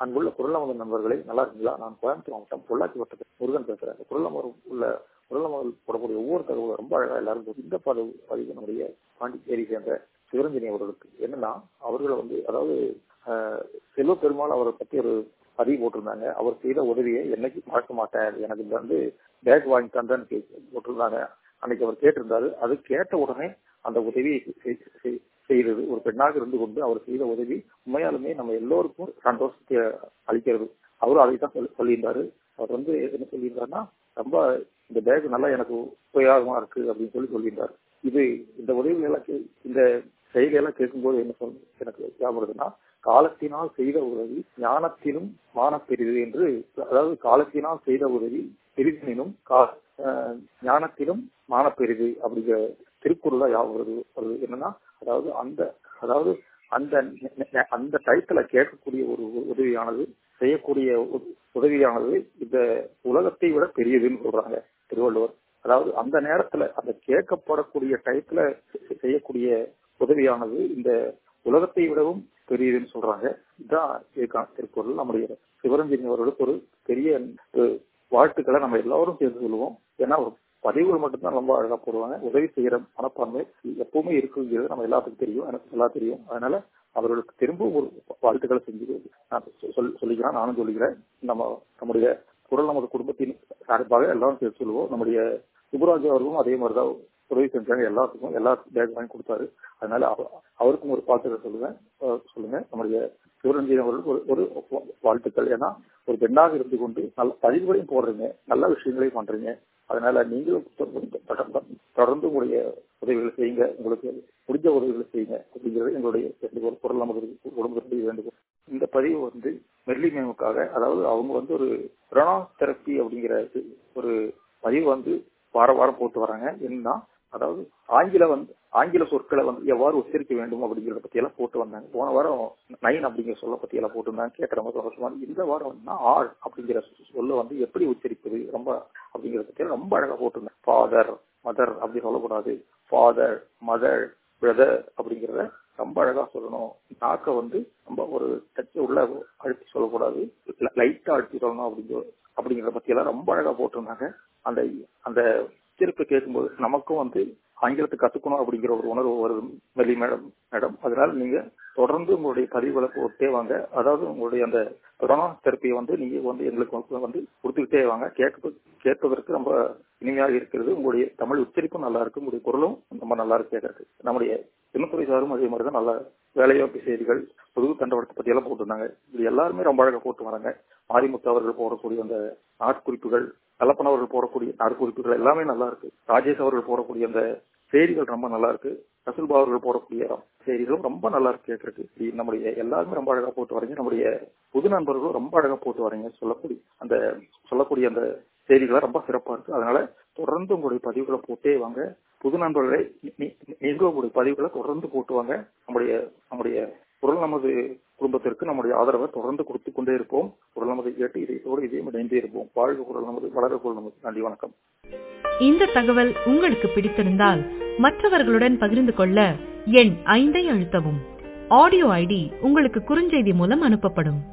அன்புள்ள குரலமது நண்பர்களை நல்லா இருக்கீங்களா? நான் கோயம்புத்தூர் மாவட்டம் பொள்ளாச்சி வட்டத்தில் முருகன் பேசுறேன். குரலமது போடக்கூடிய ஒவ்வொரு தகவலும் ரொம்ப அழகா எல்லாரும் இந்த பதிவு நம்முடைய பாண்டிச்சேரி சேர்ந்த சிவரஞ்சனி அவர்களுக்கு என்னன்னா, அவர்களை அதாவது செல்வ பெருமாள் அவரை பத்தி ஒரு பதிவு போட்டிருந்தாங்க. அவர் செய்த உதவியை என்னைக்கு மறக்க மாட்டேன், எனக்கு பேக் வாங்கி தந்தேன்னு போட்டிருந்தாங்க. அன்னைக்கு அவர் கேட்டிருந்தாரு. அது கேட்ட உடனே அந்த உதவியை செய்யறது, ஒரு பெண்ணாக இருந்து கொண்டு அவர் செய்த உதவி உண்மையாலுமே நம்ம எல்லோருக்கும் சந்தோஷத்தை அளிக்கிறது. அவரும் அதை தான் சொல்லியிருந்தாரு. அவர் என்ன சொல்லியிருந்தாருன்னா, ரொம்ப இந்த பேக் நல்லா எனக்கு உபயோகமா இருக்கு அப்படின்னு சொல்லியிருந்தாரு. இந்த உதவிகளெல்லாம் இந்த செயலையெல்லாம் கேட்கும்போது என்ன எனக்கு ஞாபகம்னா, காலத்தினால் செய்த உதவி ஞானத்திலும் மானப்பெரிது என்று, அதாவது காலத்தினால் செய்த உதவி பெரிதினும் ஞானத்திலும் மானப்பெரிது அப்படிங்கிற திருக்குறள் தான் ஞாபகம் வருது. என்னன்னா, அதாவது அந்த டயத்துல கேட்கக்கூடிய ஒரு உதவியானது, செய்யக்கூடிய உதவியானது இந்த உலகத்தை விட பெரியதுன்னு சொல்றாங்க திருவள்ளுவர். அதாவது அந்த நேரத்துல அந்த கேட்கப்படக்கூடிய டயத்துல செய்யக்கூடிய உதவியானது இந்த உலகத்தை விடவும் பெரியதுன்னு சொல்றாங்க. இதுதான் திருக்குறள். நம்முடைய சிவரஞ்சனி அவர்களுக்கு ஒரு பெரிய வாழ்த்துக்களை நம்ம எல்லாரும் சேர்ந்து சொல்லுவோம். ஏன்னா ஒரு பதிவுகள் மட்டும்தான் ரொம்ப அழகா போடுவாங்க. உதவி செய்யற மனப்பான்மை எப்பவுமே இருக்குங்கிறது நம்ம எல்லாத்துக்கும் தெரியும், எனக்கு நல்லா தெரியும். அதனால அவர்களுக்கு திரும்பவும் ஒரு வாழ்த்துக்களை செஞ்சு நான் சொல்லிக்கிறேன், நானும் சொல்லிக்கிறேன். நம்முடைய குரல் நமது குடும்பத்தின் சார்பாக எல்லாரும் சேர்த்து சொல்லுவோம். நம்முடைய சுப்புராஜ் அவர்களும் அதே மாதிரிதான் உதவி செஞ்சாங்க. எல்லாத்துக்கும் பேக் வாங்கி கொடுத்தாரு. அதனால அவருக்கும் ஒரு வாழ்த்துக்கள் சொல்லுங்க. நம்முடைய சிவரஞ்சன் அவர்களுக்கு ஒரு வாழ்த்துக்கள். ஏன்னா ஒரு பெண்ணாக இருந்து கொண்டு நல்ல பதிவுகளையும் போடுறீங்க, நல்ல விஷயங்களையும் பண்றீங்க. அதனால நீங்களும் தொடர்ந்து உங்களுடைய உதவிகளை செய்யுங்க, உங்களுக்கு முடிஞ்ச உதவிகளை செய்யுங்க அப்படிங்கிறது எங்களுடைய குரல் நமது குடும்பத்தினுடைய வேண்டுகோள். இந்த பதிவு மெர்லிமேமுக்காக, அதாவது அவங்க ஒரு பிரணா தெரப்பி அப்படிங்கிற ஒரு பதிவு வாரம் போட்டு வராங்க. என்னன்னா, அதாவது ஆங்கில சொற்களை எவ்வாறு உச்சரிக்க வேண்டும் அப்படிங்கிறத பத்தி எல்லாம் போட்டு வந்தாங்க. போன வாரம் 9 அப்படிங்கிற சொல்ல பத்தி எல்லாம் போட்டுருந்தாங்க. கேட்கற மாதிரி இந்த வாரம் ஆள் அப்படிங்கிற சொல்ல எப்படி உச்சரிப்பது ரொம்ப அப்படிங்கிறத பத்தி ரொம்ப அழகா போட்டிருந்தாங்க. ஃபாதர் மதர் அப்படி சொல்லக்கூடாது, ஃபாதர் மதர் பிரதர் அப்படிங்கிறத ரொம்ப அழகா சொல்லணும். நாக்க ரொம்ப ஒரு டச் உள்ள அழுத்தி சொல்லக்கூடாது, லைட்டா அழுத்தி சொல்லணும் அப்படிங்கிறத பத்தி எல்லாம் ரொம்ப அழகா போட்டிருந்தாங்க. அந்த உச்சரிப்பை கேட்கும்போது நமக்கும் ஆங்கிலத்தை கத்துக்கணும் அப்படிங்கிற ஒரு உணர்வு வருது மெல்லி மேடம். அதனால நீங்க தொடர்ந்து உங்களுடைய பதிவுகளை போட்டே வாங்க. அதாவது உங்களுடைய அந்த கொரோனா தெரப்பியை நீங்க எங்களுக்கு கொடுத்துக்கிட்டே வாங்க. கேட்பதற்கு ரொம்ப இனிமையாக இருக்கிறது. உங்களுடைய தமிழ் உச்சரிப்பும் நல்லா இருக்கு, உங்களுடைய குரலும் ரொம்ப நல்லா இருக்கு கேட்கறது. நம்முடைய தினத்துறை சாரும் அதே மாதிரிதான் நல்ல வேலைவாய்ப்பு செய்திகள், பொது தண்டவடத்தை பத்தி எல்லாம் போட்டிருந்தாங்க. இது எல்லாருமே ரொம்ப அழகா போட்டு வராங்க. மாரிமுத்து அவர்கள் போடக்கூடிய அந்த நாட்குறிப்புகள், கலப்பன் அவர்கள் போடக்கூடிய நாட்குறிப்புகள் எல்லாமே நல்லா இருக்கு. ராஜேஷ் அவர்கள் போடக்கூடிய அந்த செய்திகள் ரொம்ப நல்லா இருக்கு. ரசூல்பா அவர்கள் போடக்கூடிய செய்திகளும் ரொம்ப நல்லா இருக்கு கேட்கறதுக்கு. நம்முடைய எல்லாருமே ரொம்ப அழகா போட்டு வரீங்க. நம்முடைய புது நண்பர்களும் ரொம்ப அழகா போட்டு வரீங்க. சொல்லக்கூடிய அந்த செய்திகளை ரொம்ப சிறப்பா இருக்கு. அதனால தொடர்ந்து உங்களுடைய பதிவுகளை போட்டே வாங்க. புது நண்பர்களை நீங்களும் உங்களுடைய பதிவுகளை தொடர்ந்து போட்டு வாங்க. நம்முடைய குரல் நமது குடும்பத்திற்கு நம்முடைய ஆதரவை தொடர்ந்து கொடுத்து கொண்டே இருப்போம். குரல் நமது கேட்டு இதே இணைந்தே இருப்போம். வாழ்க குரல் நமது, வளர குரல் நமது. நன்றி, வணக்கம். இந்த தகவல் உங்களுக்கு பிடித்திருந்தால் மற்றவர்களுடன் பகிர்ந்து கொள்ள எண் 5 அழுத்தவும். ஆடியோ ஐடி உங்களுக்கு குறுஞ்செய்தி மூலம் அனுப்பப்படும்.